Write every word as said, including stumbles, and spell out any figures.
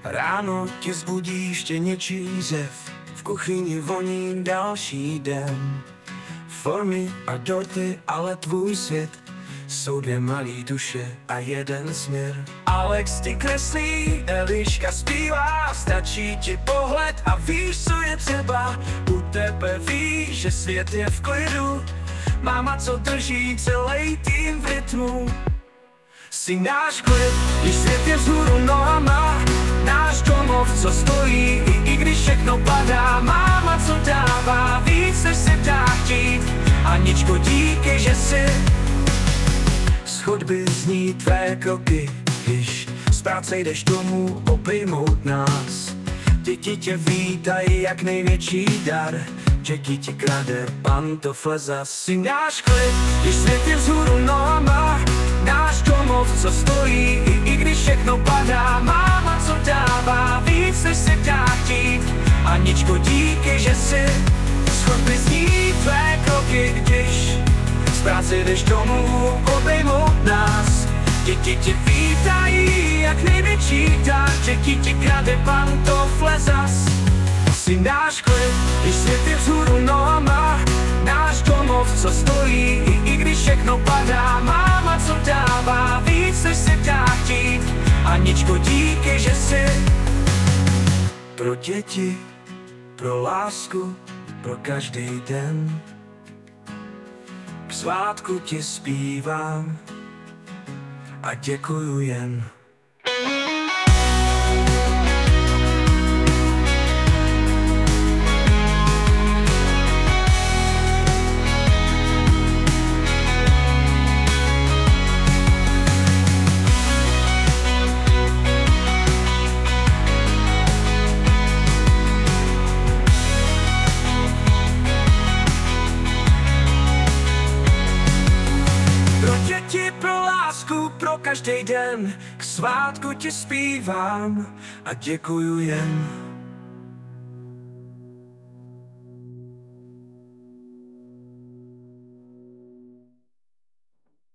Ráno tě zbudí štěněčí řev, v kuchyni voní další den. Formy a dorty, ale tvůj svět jsou dvě malý duše a jeden směr. Alex ti kreslí, Eliška zpívá, stačí ti pohled a víš, co je třeba. U tebe víš, že svět je v klidu, máma, co drží celý tým v rytmu. Jsi náš klid, když svět je vzhůru nohama, náš domov, co stojí, i, i když všechno padá. Máma, co dává víc, než se dá chtít. Aničko, díky, že jsi. Z chodby zní tvé kroky, když z práce jdeš domů obejmout nás. Děti tě vítají jak největší dar, Jackie ti krade pantofle zas. Jsi náš klid, když svět je vzhůru nohama, náš domov, co stojí, i, i když všechno padá. Máma, co dává víc, než se dá chtít. Aničko, díky, že jsi. Z chodby zní tvé kroky, když z práce jdeš domů obejmout nás. Děti tě vítají jak největší dar, Jackie ti krade pantofle zas. Jsi náš klid, když svět je vzhůru nohama, náš domov, co stojí, i, i když všechno padá. Máma, co dává víc, než se dá chtít. Aničko, díky, že jsi. Pro děti, pro lásku, pro každý den. K svátku ti zpívám a děkuju jen. Pro lásku, pro každý den, k svátku ti zpívám a děkuju jen.